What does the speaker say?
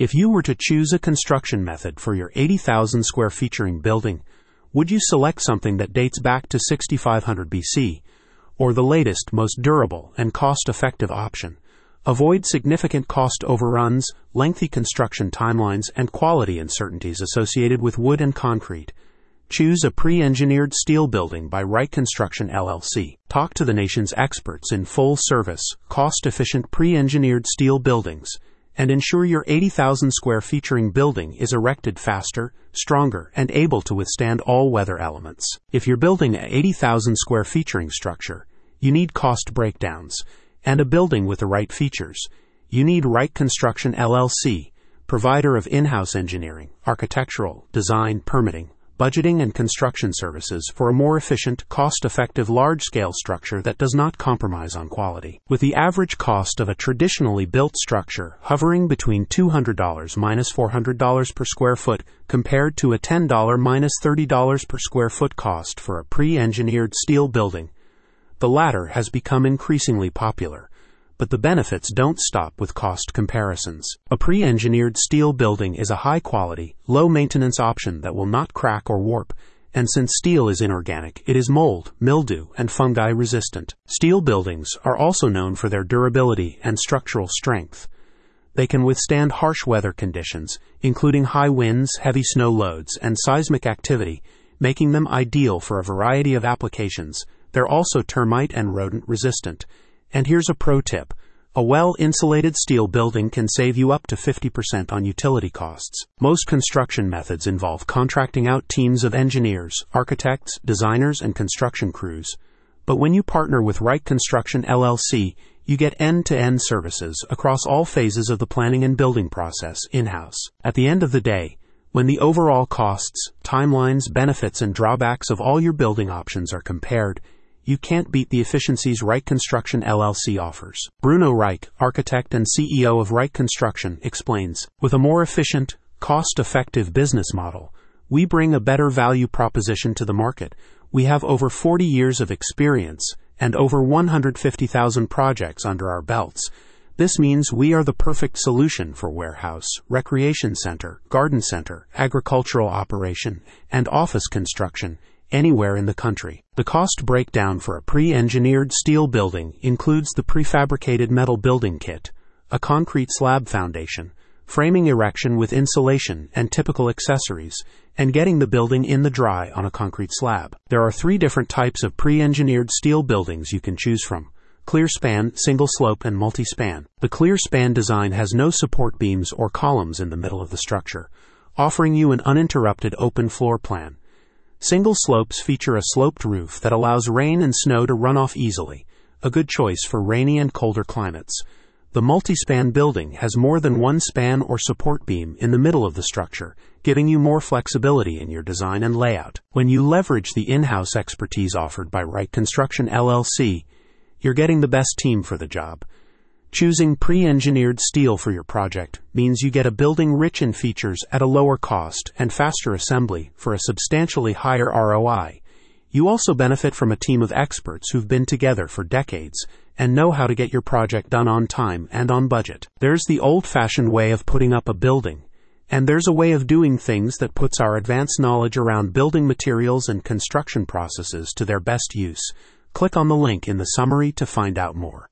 If you were to choose a construction method for your 80,000 square featuring building, would you select something that dates back to 6500 BC, or the latest, most durable, and cost-effective option? Avoid significant cost overruns, lengthy construction timelines, and quality uncertainties associated with wood and concrete. Choose a pre-engineered steel building by Wright Construction LLC. Talk to the nation's experts in full-service, cost-efficient pre-engineered steel buildings, and ensure your 80,000 square featuring building is erected faster, stronger, and able to withstand all weather elements. If you're building an 80,000 square featuring structure, you need cost breakdowns and a building with the right features. You need Wright Construction LLC, provider of in-house engineering, architectural, design, permitting, budgeting, and construction services for a more efficient, cost-effective, large-scale structure that does not compromise on quality. With the average cost of a traditionally built structure hovering between $200 minus $400 per square foot compared to a $10 minus $30 per square foot cost for a pre-engineered steel building, the latter has become increasingly popular. But the benefits don't stop with cost comparisons. A pre-engineered steel building is a high-quality, low-maintenance option that will not crack or warp, and since steel is inorganic, it is mold, mildew, and fungi-resistant. Steel buildings are also known for their durability and structural strength. They can withstand harsh weather conditions, including high winds, heavy snow loads, and seismic activity, making them ideal for a variety of applications. They're also termite and rodent resistant. And here's a pro tip. A well-insulated steel building can save you up to 50% on utility costs. Most construction methods involve contracting out teams of engineers, architects, designers, and construction crews. But when you partner with Wright Construction LLC, you get end-to-end services across all phases of the planning and building process in-house. At the end of the day, when the overall costs, timelines, benefits, and drawbacks of all your building options are compared, you can't beat the efficiencies Wright Construction LLC offers. Bruno Reich, architect and CEO of Wright Construction, explains, with a more efficient, cost-effective business model, we bring a better value proposition to the market. We have over 40 years of experience and over 150,000 projects under our belts. This means we are the perfect solution for warehouse, recreation center, garden center, agricultural operation, and office construction anywhere in the country. The cost breakdown for a pre-engineered steel building includes the prefabricated metal building kit, a concrete slab foundation, framing erection with insulation and typical accessories, and getting the building in the dry on a concrete slab. There are 3 different types of pre-engineered steel buildings you can choose from: clear span, single slope, and multi-span. The clear span design has no support beams or columns in the middle of the structure, offering you an uninterrupted open floor plan. Single slopes feature a sloped roof that allows rain and snow to run off easily, a good choice for rainy and colder climates. The multi-span building has more than one span or support beam in the middle of the structure, giving you more flexibility in your design and layout. When you leverage the in-house expertise offered by Wright Construction LLC, you're getting the best team for the job. Choosing pre-engineered steel for your project means you get a building rich in features at a lower cost and faster assembly for a substantially higher ROI. You also benefit from a team of experts who've been together for decades and know how to get your project done on time and on budget. There's the old-fashioned way of putting up a building, and there's a way of doing things that puts our advanced knowledge around building materials and construction processes to their best use. Click on the link in the summary to find out more.